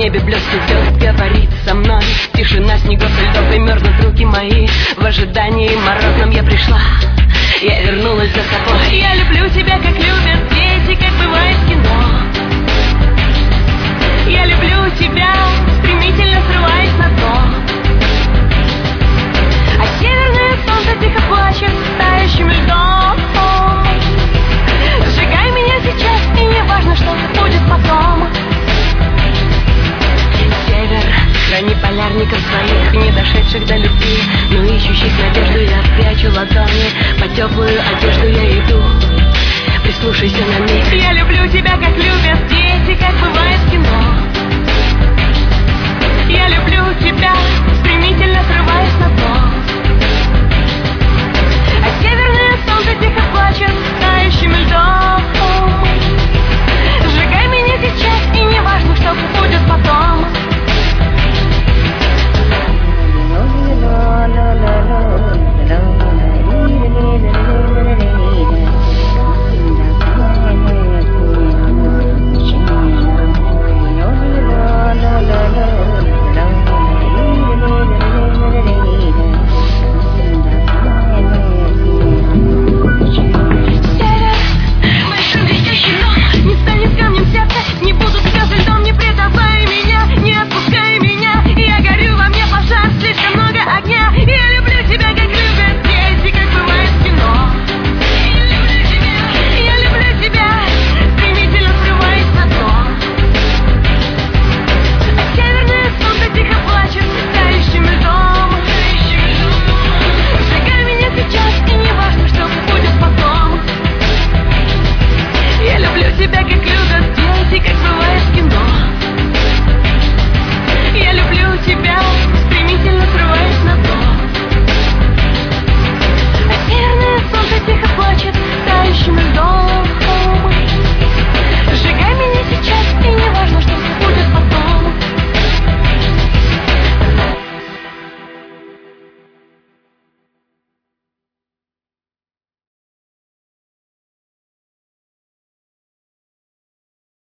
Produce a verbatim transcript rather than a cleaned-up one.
небе блеск звезд говорит со мной. Тишина снегов и льдов, и мерзнут руки мои. В ожидании морозном я пришла, я вернулась за собой. Я люблю тебя, как любят дети, как бывает в кино. Я люблю тебя, стремительно срываясь на дно. А северное солнце тихо плачет тающим льдом. Сжигай меня сейчас, и не важно, что будет потом. Север, храни полярников своих, не дошедших до любви, но ищущих надежду. Я прячу ладони, по теплую одежду я иду. Прислушайся на